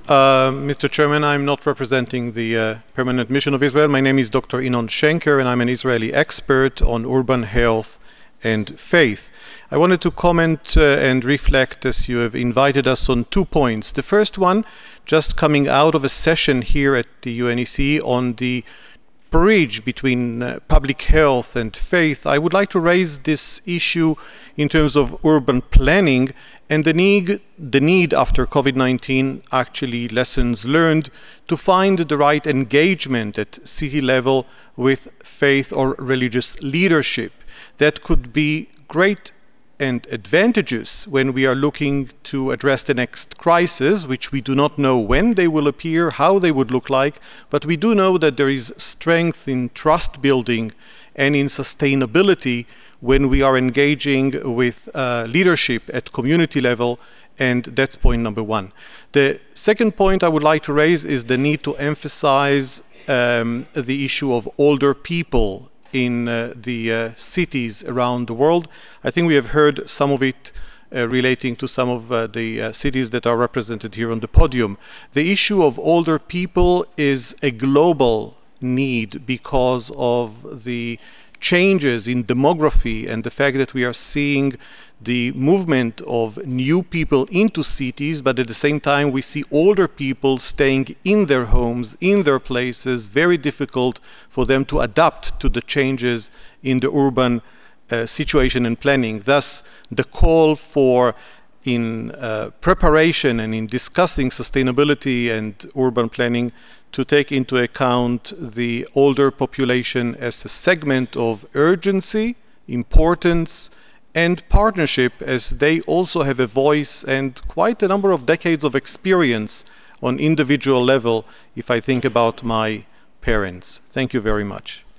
Mr. Chairman, I'm not representing the Permanent Mission of Israel. My name is Dr. Inon Schenker, and I'm an Israeli expert on urban health and faith. I wanted to comment and reflect, as you have invited us, on 2 points. The first one, just coming out of a session here at the UNEC on the bridge between public health and faith, I would like to raise this issue in terms of urban planning and the need after COVID-19, actually lessons learned, to find the right engagement at city level with faith or religious leadership. That could be great and advantageous when we are looking to address the next crisis, which we do not know when they will appear, how they would look like, but we do know that there is strength in trust building and in sustainability when we are engaging with leadership at community level, and that's point number one. The second point I would like to raise is the need to emphasize the issue of older people in the cities around the world. I think we have heard some of it relating to some of the cities that are represented here on the podium. The issue of older people is a global need because of the changes in demography and the fact that we are seeing the movement of new people into cities, but at the same time we see older people staying in their homes, in their places, very difficult for them to adapt to the changes in the urban situation and planning. Thus, the call for in preparation and in discussing sustainability and urban planning to take into account the older population as a segment of urgency, importance, and partnership, as they also have a voice and quite a number of decades of experience on individual level if I think about my parents. Thank you very much.